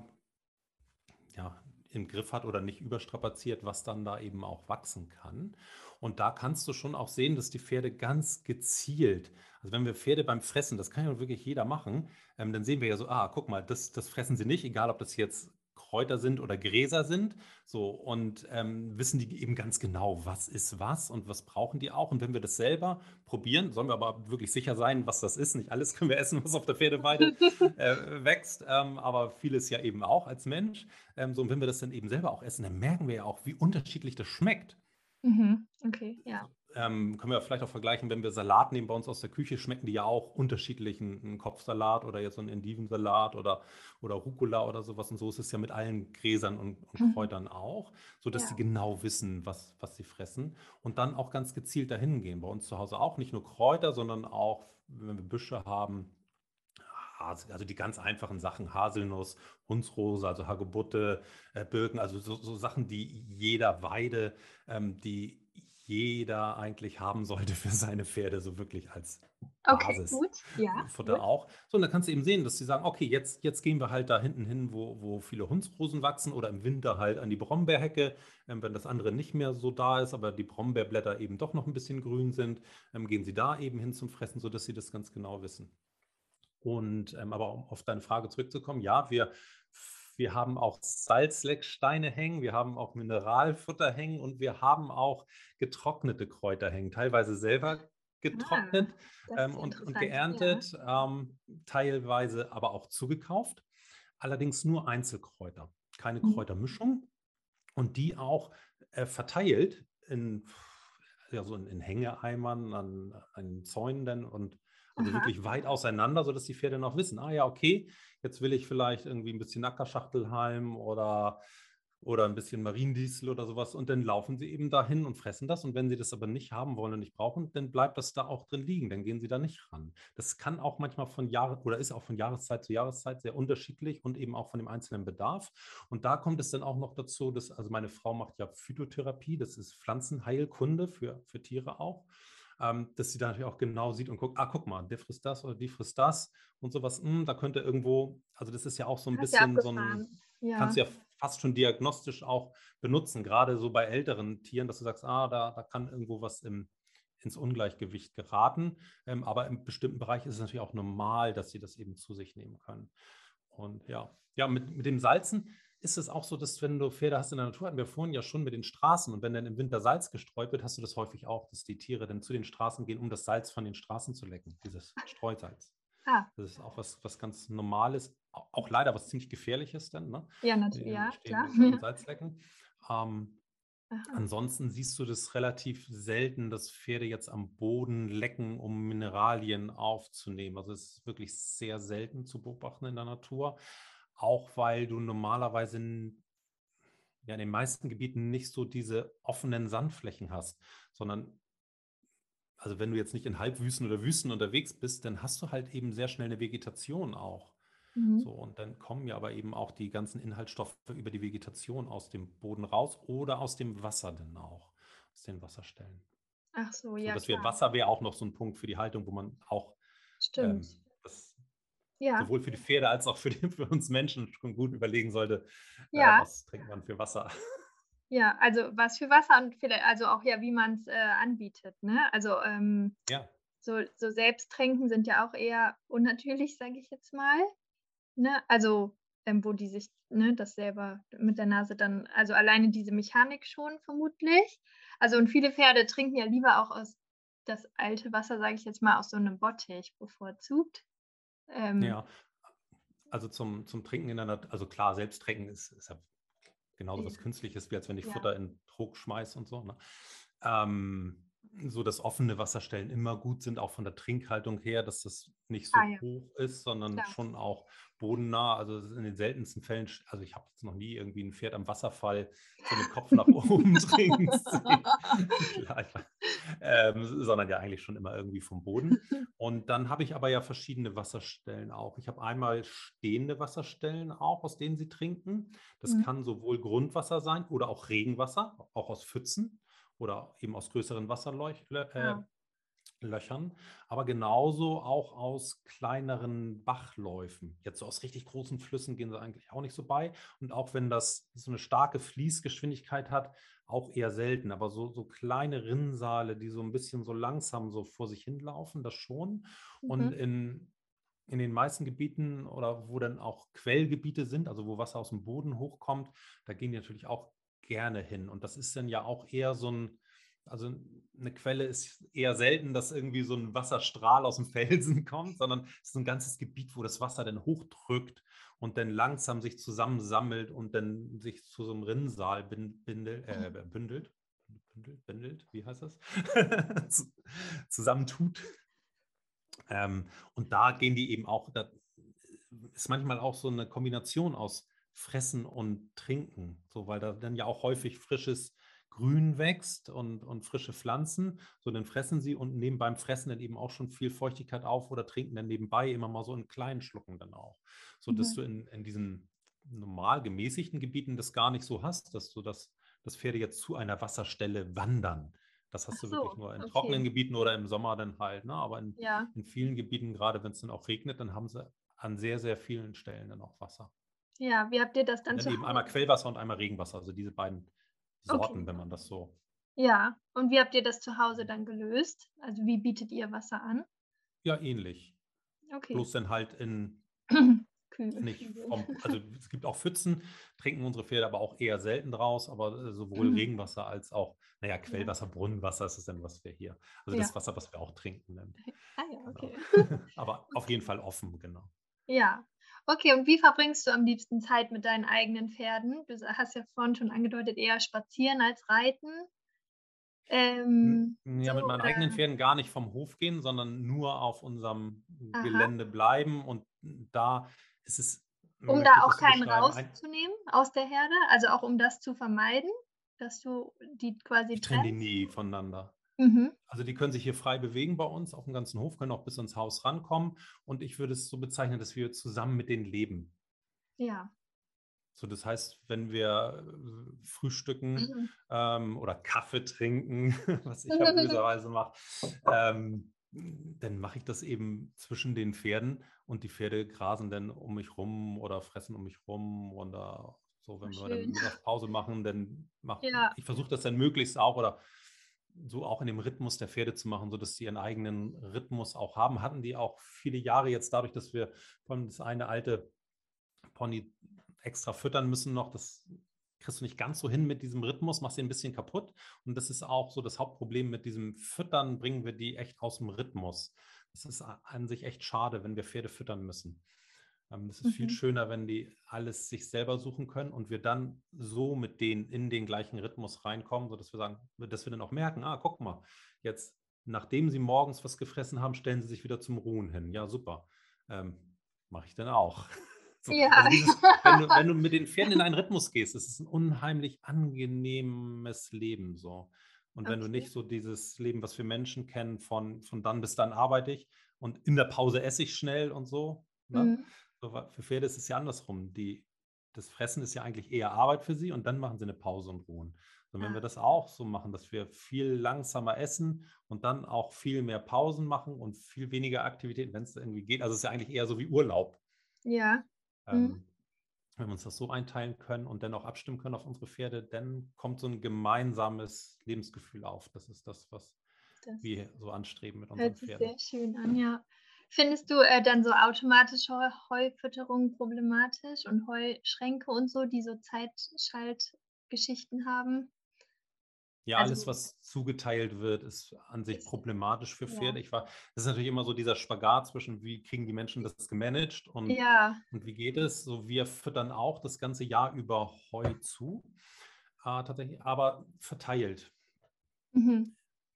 ja, im Griff hat oder nicht überstrapaziert, was dann da eben auch wachsen kann. Und da kannst du schon auch sehen, dass die Pferde ganz gezielt, also wenn wir Pferde beim Fressen, das kann ja wirklich jeder machen, dann sehen wir ja so, ah, guck mal, das fressen sie nicht, egal ob das jetzt Kräuter sind oder Gräser sind, so und wissen die eben ganz genau, was ist was und was brauchen die auch. Und wenn wir das selber probieren, sollen wir aber wirklich sicher sein, was das ist. Nicht alles können wir essen, was auf der Pferdeweide wächst, aber vieles ja eben auch als Mensch. So, und wenn wir das dann eben selber auch essen, dann merken wir ja auch, wie unterschiedlich das schmeckt. Mhm. Okay, ja. So, können wir vielleicht auch vergleichen, wenn wir Salat nehmen bei uns aus der Küche, schmecken die ja auch unterschiedlich. Ein Kopfsalat oder jetzt so ein Endivensalat oder Rucola oder sowas. Und so ist es ja mit allen Gräsern und Mhm. Kräutern auch, sodass die Ja. genau wissen, was sie fressen und dann auch ganz gezielt dahin gehen. Bei uns zu Hause auch nicht nur Kräuter, sondern auch, wenn wir Büsche haben, also die ganz einfachen Sachen, Haselnuss, Hundsrose, also Hagebutte, Birken, also so Sachen, die jeder Weide, die jeder eigentlich haben sollte für seine Pferde, so wirklich als Okay, gut. Ja, Basisfutter gut. auch. So, und dann kannst du eben sehen, dass sie sagen, okay, jetzt gehen wir halt da hinten hin, wo viele Hundsrosen wachsen oder im Winter halt an die Brombeerhecke, wenn das andere nicht mehr so da ist, aber die Brombeerblätter eben doch noch ein bisschen grün sind, gehen sie da eben hin zum Fressen, sodass sie das ganz genau wissen. Und aber um auf deine Frage zurückzukommen, ja, wir haben auch Salzlecksteine hängen, wir haben auch Mineralfutter hängen und wir haben auch getrocknete Kräuter hängen, teilweise selber Ah, getrocknet das ist ja und interessant. Ja. geerntet, teilweise aber auch zugekauft, allerdings nur Einzelkräuter, keine Mhm. Kräutermischung und die auch verteilt ja, so in Hängeeimern, an Zäunen dann und also Aha. wirklich weit auseinander, sodass die Pferde noch wissen, ah ja, okay, jetzt will ich vielleicht irgendwie ein bisschen Ackerschachtelhalm oder ein bisschen Mariendistel oder sowas und dann laufen sie eben dahin und fressen das und wenn sie das aber nicht haben wollen und nicht brauchen, dann bleibt das da auch drin liegen, dann gehen sie da nicht ran. Das kann auch manchmal von Jahr oder ist auch von Jahreszeit zu Jahreszeit sehr unterschiedlich und eben auch von dem einzelnen Bedarf. Und da kommt es dann auch noch dazu, dass, also meine Frau macht ja Phytotherapie, das ist Pflanzenheilkunde für Tiere auch, dass sie da natürlich auch genau sieht und guckt, ah, guck mal, der frisst das oder die frisst das und sowas, da könnte irgendwo, also das ist ja auch so ein Das ist ja bisschen so ein, abgefahren. Ja. kannst du ja fast schon diagnostisch auch benutzen, gerade so bei älteren Tieren, dass du sagst, ah, da kann irgendwo was ins Ungleichgewicht geraten. Aber im bestimmten Bereich ist es natürlich auch normal, dass sie das eben zu sich nehmen können. Und ja, mit dem Salzen ist es auch so, dass wenn du Pferde hast in der Natur, hatten wir vorhin ja schon mit den Straßen und wenn dann im Winter Salz gestreut wird, hast du das häufig auch, dass die Tiere dann zu den Straßen gehen, um das Salz von den Straßen zu lecken, dieses Streusalz. Ah, Das ist auch was ganz Normales, auch leider was ziemlich Gefährliches dann, ne? ja, natürlich. Die Ja, stehen klar. und Salz lecken. Ähm, Aha. Ansonsten siehst du das relativ selten, dass Pferde jetzt am Boden lecken, um Mineralien aufzunehmen. Also es ist wirklich sehr selten zu beobachten in der Natur, auch weil du normalerweise ja, in den meisten Gebieten nicht so diese offenen Sandflächen hast, sondern also wenn du jetzt nicht in Halbwüsten oder Wüsten unterwegs bist, dann hast du halt eben sehr schnell eine Vegetation auch. Mhm. So, und dann kommen ja aber eben auch die ganzen Inhaltsstoffe über die Vegetation aus dem Boden raus oder aus dem Wasser dann auch, aus den Wasserstellen. Ach so, So, ja, das wäre klar. Wasser wäre auch noch so ein Punkt für die Haltung, wo man auch Stimmt. das Ja, sowohl für die Pferde als auch für uns Menschen schon gut überlegen sollte, ja, was trinkt man für Wasser. ja. Also, was für Wasser und vielleicht also auch ja, wie man's, anbietet, ne? Also, Ja, so Selbsttränken sind ja auch eher unnatürlich, sage ich jetzt mal, ne? Also, wo die sich, ne, das selber mit der Nase dann also, alleine diese Mechanik schon vermutlich. Also, und viele Pferde trinken ja lieber auch aus das alte Wasser, sage ich jetzt mal, aus so 'nem Bottich bevorzugt. Ähm, ja. Also zum Trinken in der Natur, also klar, Selbsttrinken ist ja genauso ja, was Künstliches, wie als wenn ich ja. Futter in 'n Trog schmeiße und so, ne? Ähm, so dass offene Wasserstellen immer gut sind, auch von der Trinkhaltung her, dass das nicht Ah so ja, hoch ist, sondern klar. schon auch bodennah. Also, in den seltensten Fällen also, ich habe jetzt noch nie irgendwie ein Pferd am Wasserfall so mit Kopf nach oben trinken sehen. Klar, sondern ja eigentlich schon immer irgendwie vom Boden. Und dann habe ich aber ja verschiedene Wasserstellen auch. Ich habe einmal stehende Wasserstellen auch, aus denen sie trinken. Das Mhm. kann sowohl Grundwasser sein oder auch Regenwasser, auch aus Pfützen oder eben aus größeren Ah, Löchern, aber genauso auch aus kleineren Bachläufen. Jetzt so aus richtig großen Flüssen gehen sie eigentlich auch nicht so bei. Und auch wenn das so eine starke Fließgeschwindigkeit hat, auch eher selten. Aber so kleine Rinnsale, die so ein bisschen so langsam so vor sich hinlaufen, das schon. Und Mhm. in den meisten Gebieten oder wo dann auch Quellgebiete sind, also wo Wasser aus dem Boden hochkommt, da gehen die natürlich auch gerne hin. Und das ist dann ja auch eher so ein, also eine Quelle ist eher selten, dass irgendwie so ein Wasserstrahl aus dem Felsen kommt, sondern es ist ein ganzes Gebiet, wo das Wasser dann hochdrückt und dann langsam sich zusammensammelt und dann sich zu so einem Rinnsal bündelt, wie heißt das? Zusammentut. Und da gehen die eben auch, da ist manchmal auch so eine Kombination aus Fressen und Trinken, so, weil da dann ja auch häufig frisches Grün wächst und frische Pflanzen. So, dann fressen sie und nehmen beim Fressen dann eben auch schon viel Feuchtigkeit auf oder trinken dann nebenbei immer mal so in kleinen Schlucken dann auch. So dass Mhm. du in diesen normal gemäßigten Gebieten das gar nicht so hast, dass du dass Pferde jetzt zu einer Wasserstelle wandern. Das Ach hast du wirklich so, nur in trockenen okay. Gebieten oder im Sommer dann halt, ne? Aber Ja, in vielen Gebieten, gerade wenn es dann auch regnet, dann haben sie an sehr, sehr vielen Stellen dann auch Wasser. ja. Wie habt ihr das Und dann dann zu eben einmal Hause? Quellwasser und einmal Regenwasser, also diese beiden Sorten, Okay. wenn man das so. Ja. Und wie habt ihr das zu Hause dann gelöst? Also, wie bietet ihr Wasser an? Ja, ähnlich. Okay. Bloß dann halt in nicht Kübel. also es gibt auch Pfützen, trinken unsere Pferde aber auch eher selten draus, aber sowohl Mhm. Regenwasser als auch, naja, Ja, Quellwasser, Brunnenwasser ist es dann, was wir hier, also das ja. Wasser, was wir auch trinken dann. Ah ja, Genau. okay. Aber auf jeden Okay. Fall offen, genau. Ja. Okay, und wie verbringst du am liebsten Zeit mit deinen eigenen Pferden? Du hast ja vorhin schon angedeutet, eher spazieren als reiten. Ja, So mit meinen eigenen oder Pferden gar nicht vom Hof gehen, sondern nur auf unserem aha. Gelände bleiben. Und da ist es, Um möchte da ich auch das so keinen beschreiben, rauszunehmen aus der Herde? Also, auch um das zu vermeiden, dass du die quasi ich trenne die trennst? nie voneinander. Mhm. Also die können sich hier frei bewegen bei uns auf dem ganzen Hof, können auch bis ins Haus rankommen. Und ich würde es so bezeichnen, dass wir zusammen mit denen leben. Ja. So, das heißt, wenn wir frühstücken Mhm. oder Kaffee trinken, was ich ja böserweise mache, dann mache ich das eben zwischen den Pferden und die Pferde grasen dann um mich rum oder fressen um mich rum. Und so, Oh, wenn wir dann schön. Mittagspause machen, Ja, ich versuche das dann möglichst auch oder so auch in dem Rhythmus der Pferde zu machen, sodass sie ihren eigenen Rhythmus auch haben. Hatten die auch viele Jahre jetzt dadurch, dass wir vor allem das eine alte Pony extra füttern müssen noch. Das kriegst du nicht ganz so hin mit diesem Rhythmus, machst sie ein bisschen kaputt. Und das ist auch so das Hauptproblem mit diesem Füttern, bringen wir die echt aus dem Rhythmus. Das ist an sich echt schade, wenn wir Pferde füttern müssen. Das ist viel mhm. schöner, wenn die alles sich selber suchen können und wir dann so mit denen in den gleichen Rhythmus reinkommen, sodass wir sagen, dass wir dann auch merken, guck mal, jetzt, nachdem sie morgens was gefressen haben, stellen sie sich wieder zum Ruhen hin. Ja, super. Ähm, Mache ich dann auch. So, Ja. also wenn du mit den Pferden in einen Rhythmus gehst, ist es ein unheimlich angenehmes Leben so. Und wenn du Okay. nicht so dieses Leben, was wir Menschen kennen, von dann bis dann arbeite ich und in der Pause esse ich schnell und so, ne? Mhm. So, für Pferde ist es ja andersrum. Das Fressen ist ja eigentlich eher Arbeit für sie und dann machen sie eine Pause und ruhen. Und wenn wir Ah, das auch so machen, dass wir viel langsamer essen und dann auch viel mehr Pausen machen und viel weniger Aktivitäten, wenn es irgendwie geht. Also es ist ja eigentlich eher so wie Urlaub. ja. Mhm. Ähm, Wenn wir uns das so einteilen können und dann auch abstimmen können auf unsere Pferde, dann kommt so ein gemeinsames Lebensgefühl auf. Das ist das, was Das wir so anstreben mit unseren hört sich Pferden. sehr schön an, ja. Findest du, dann so automatische Heufütterung problematisch und Heuschränke und so, die so Zeitschaltgeschichten haben? Ja, alles, Also, was zugeteilt wird, ist an sich ist problematisch für ja. Pferde. Das ist natürlich immer so dieser Spagat zwischen, wie kriegen die Menschen das gemanagt Ja. und wie geht es? So, wir füttern auch das ganze Jahr über Heu zu, tatsächlich, aber verteilt. Mhm.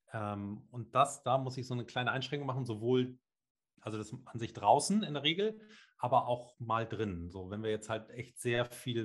Und da muss ich so eine kleine Einschränkung machen, sowohl, also das an sich draußen in der Regel, aber auch mal drin. So, wenn wir jetzt halt echt sehr viel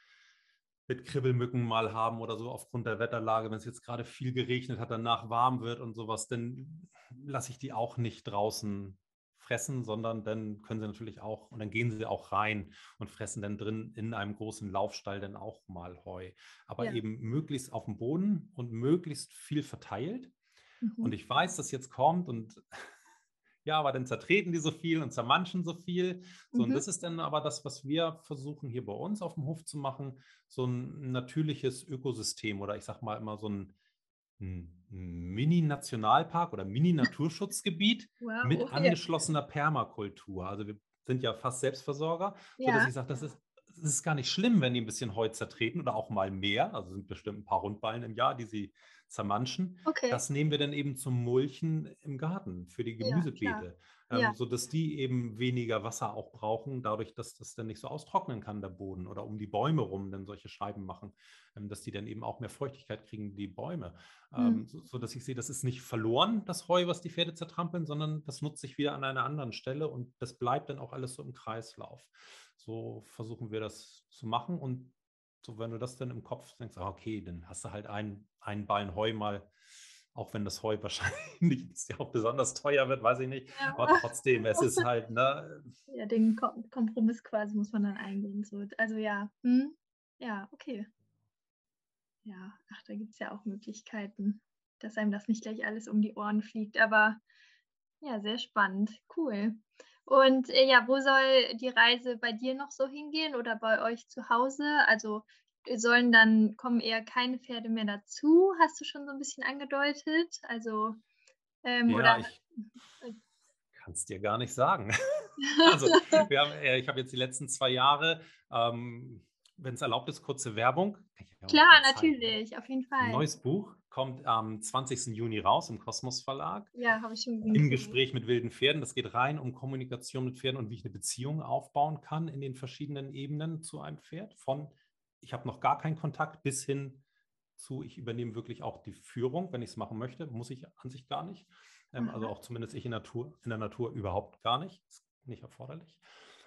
mit Kribbelmücken mal haben oder so aufgrund der Wetterlage, wenn es jetzt gerade viel geregnet hat, danach warm wird und sowas, dann lasse ich die auch nicht draußen fressen, sondern dann können sie natürlich auch, und dann gehen sie auch rein und fressen dann drin in einem großen Laufstall dann auch mal Heu. Aber Ja. eben möglichst auf dem Boden und möglichst viel verteilt. Mhm. Und ich weiß, dass jetzt kommt und ja, aber dann zertreten die so viel und zermanschen so viel. So, und Mhm. das ist dann aber das, was wir versuchen hier bei uns auf dem Hof zu machen, so ein natürliches Ökosystem oder ich sage mal immer so ein Mini-Nationalpark oder Mini-Naturschutzgebiet Wow, mit ja. angeschlossener Permakultur. Also wir sind ja fast Selbstversorger, sodass Ja, ich sage, es ist gar nicht schlimm, wenn die ein bisschen Heu zertreten oder auch mal mehr. Also sind bestimmt ein paar Rundballen im Jahr, die sie zermanschen. okay. Das nehmen wir dann eben zum Mulchen im Garten für die Ja, klar. Gemüsebeete, Ja. sodass die eben weniger Wasser auch brauchen, dadurch, dass das dann nicht so austrocknen kann, der Boden, oder um die Bäume rum dann solche Scheiben machen, dass die dann eben auch mehr Feuchtigkeit kriegen, die Bäume. Mhm. So dass ich sehe, das ist nicht verloren, das Heu, was die Pferde zertrampeln, sondern das nutzt sich wieder an einer anderen Stelle und das bleibt dann auch alles so im Kreislauf. So versuchen wir das zu machen und so, wenn du das dann im Kopf denkst, okay, dann hast du halt einen Ballen Heu mal, auch wenn das Heu wahrscheinlich jetzt ja auch besonders teuer wird, weiß ich nicht, aber Ja. trotzdem, es ist halt, ne, Ja, den Kompromiss quasi muss man dann eingehen, so. Also ja, ja, okay. Ja, ach, da gibt's ja auch Möglichkeiten, dass einem das nicht gleich alles um die Ohren fliegt, aber ja, sehr spannend, cool. Und, ja, wo soll die Reise bei dir noch so hingehen oder bei euch zu Hause? Also, kommen eher keine Pferde mehr dazu, hast du schon so 'n bisschen angedeutet? Also, oder ja, ich äh, kann es dir gar nicht sagen. Also, ich habe jetzt die letzten 2 Jahre, wenn es erlaubt ist, kurze Werbung. Wir haben auch klar, keine Zeit, ne? natürlich, auf jeden 'N Fall. neues Buch kommt am 20. Juni raus im Kosmos Verlag. Ja, habe ich schon Im gesehen. Gespräch mit wilden Pferden. Das geht rein um Kommunikation mit Pferden und wie ich eine Beziehung aufbauen kann in den verschiedenen Ebenen zu einem Pferd. Von ich habe noch gar keinen Kontakt bis hin zu ich übernehme wirklich auch die Führung, wenn ich es machen möchte. Muss ich an sich gar nicht. Also Aha. auch zumindest ich in der Natur überhaupt gar nicht. Ist nicht erforderlich.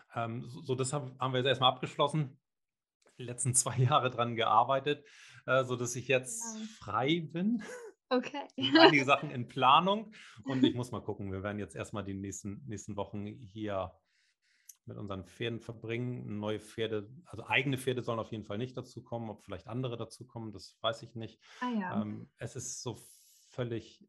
So das haben wir jetzt erstmal abgeschlossen. Die letzten 2 Jahre dran gearbeitet, sodass ich jetzt Wow. frei bin. Okay. Sind einige Sachen in Planung und ich muss mal gucken. Wir werden jetzt erstmal die nächsten Wochen hier mit unseren Pferden verbringen. Neue Pferde, also eigene Pferde sollen auf jeden Fall nicht dazu kommen. Ob vielleicht andere dazu kommen, das weiß ich nicht. Ah ja. Es ist so völlig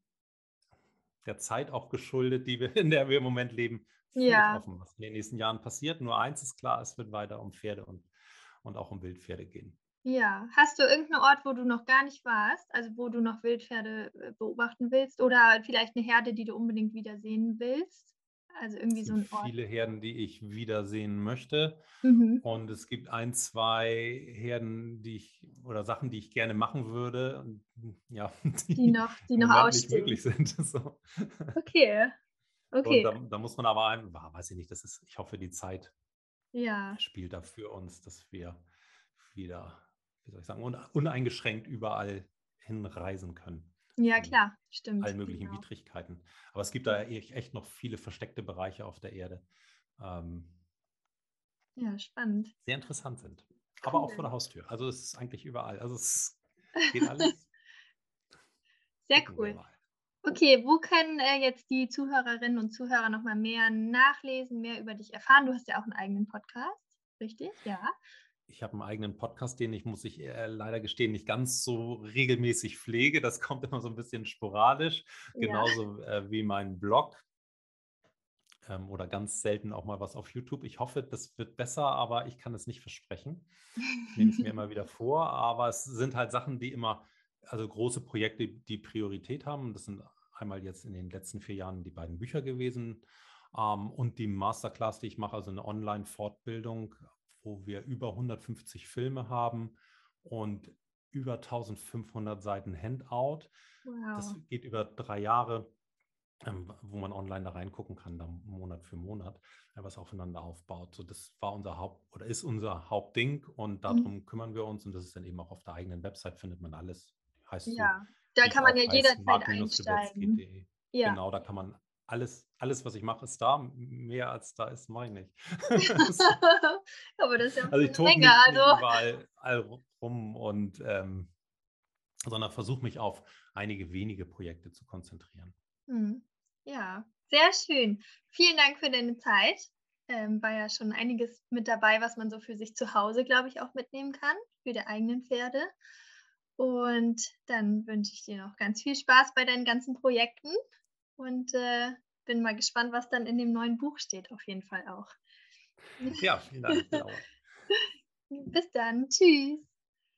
der Zeit auch geschuldet, in der wir im Moment leben, völlig Ja. offen, was in den nächsten Jahren passiert. Nur eins ist klar, es wird weiter um Pferde und auch um Wildpferde gehen. Ja. Hast du irgend 'n Ort, wo du noch gar nicht warst, also, wo du noch Wildpferde, beobachten willst oder vielleicht 'ne Herde, die du unbedingt wieder sehen willst? Also, irgendwie Es so gibt 'n Ort. viele Herden, die ich wiedersehen möchte. Mhm. Und es gibt ein, 2 Herden, oder Sachen, die ich gerne machen würde und ja, die Die im noch Moment nicht möglich ausstehen. sind. So. Okay, Und okay. da muss man aber weiß ich nicht, ich hoffe, die Zeit Ja. spielt da für uns, dass wir wieder, wie soll ich sagen, uneingeschränkt überall hinreisen können. Ja, In klar, stimmt, allen möglichen genau. Widrigkeiten. Aber es gibt da echt noch viele versteckte Bereiche auf der Erde. Ähm, Ja, spannend. sehr interessant sind. Aber auch vor Cool. der Haustür. Also es ist eigentlich überall. Also es geht alles. Sehr Gucken wir cool. mal. Okay, wo können, jetzt die Zuhörerinnen und Zuhörer noch mal mehr nachlesen, mehr über dich erfahren? Du hast ja auch 'n eigenen Podcast, richtig? Ja. Ich habe einen eigenen Podcast, den muss ich leider gestehen, nicht ganz so regelmäßig pflege. Das kommt immer so ein bisschen sporadisch, Ja. genauso wie mein Blog, oder ganz selten auch mal was auf YouTube. Ich hoffe, das wird besser, aber ich kann es nicht versprechen. Ich nehme es mir immer wieder vor, aber es sind halt Sachen, also große Projekte, die Priorität haben. Das sind einmal jetzt in den letzten 4 Jahren die beiden Bücher gewesen, und die Masterclass, die ich mache, also eine Online-Fortbildung, wo wir über 150 Filme haben und über 1500 Seiten Handout. Das Wow. geht über 3 Jahre, wo man online da reingucken kann, dann Monat für Monat, was aufeinander aufbaut. So, das war unser oder ist unser Hauptding und Mhm. darum kümmern wir uns und das ist dann eben auch auf der eigenen Website findet man alles. Heißt so, Ja, da wie ich kann man ja auch heiße, jederzeit einsteigen. mark-lubetzky.de. Ja. Genau, da kann man alles, was ich mache, ist da. Mehr als da ist, mache ich nicht. Aber das ist ja Also schon ich 'ne tobe Menge, nicht also überall rum sondern versuche mich auf einige wenige Projekte zu konzentrieren. mhm. Ja, sehr schön. Vielen Dank für deine Zeit. War ja schon einiges mit dabei, was man so für sich zu Hause, glaube ich, auch mitnehmen kann, für die eigenen Pferde. Und dann wünsche ich dir noch ganz viel Spaß bei deinen ganzen Projekten und bin mal gespannt, was dann in dem neuen Buch steht, auf jeden Fall auch. Ja, vielen Dank, Laura. Bis dann. Tschüss.